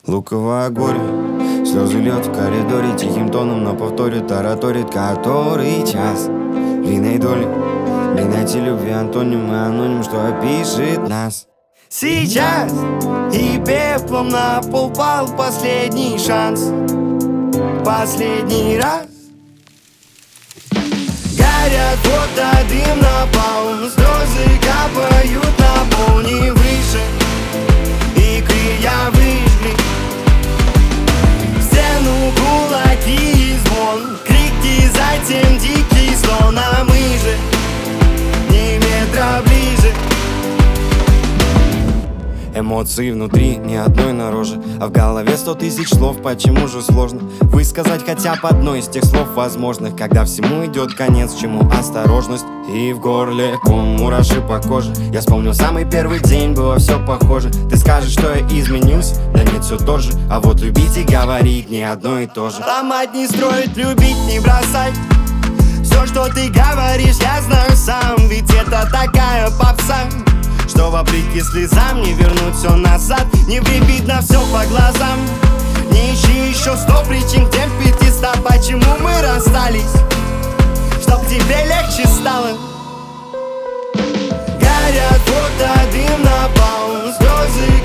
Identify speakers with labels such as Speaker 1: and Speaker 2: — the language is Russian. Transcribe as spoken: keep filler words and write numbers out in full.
Speaker 1: Луковое горе, слезы льет в коридоре, тихим тоном на повторе тараторит который час. Длинной доли, длинноте любви антоним и аноним, что опишет нас. Сейчас и пеплом на пол пал последний шанс. Последний раз. Горят фото, дым напал, слезы капают на пол, не выше. Икры я выжгли, в стену кулаки и звон, крики, затем дикий слон, а мы же не метра ближе. Эмоции внутри, ни одной на роже, а в голове сто тысяч слов, почему же сложно высказать хотя бы одно из тех слов возможных, когда всему идет конец, чему осторожность. И в горле ком, мураши по коже. Я вспомнил самый первый день, было все похоже. Ты скажешь, что я изменился? Да нет, все тот же. А вот любить и говорить не одно и то же. Ломать не строить, любить не бросать. Все, что ты говоришь, я знаю сам, ведь это такая попса, что вопреки слезам не вернуть все назад. Не влепить на все по глазам. Не ищи еще сто причин к тем пятиста, почему мы расстались, чтоб тебе легче стало. Горят фото, дым напал, слезы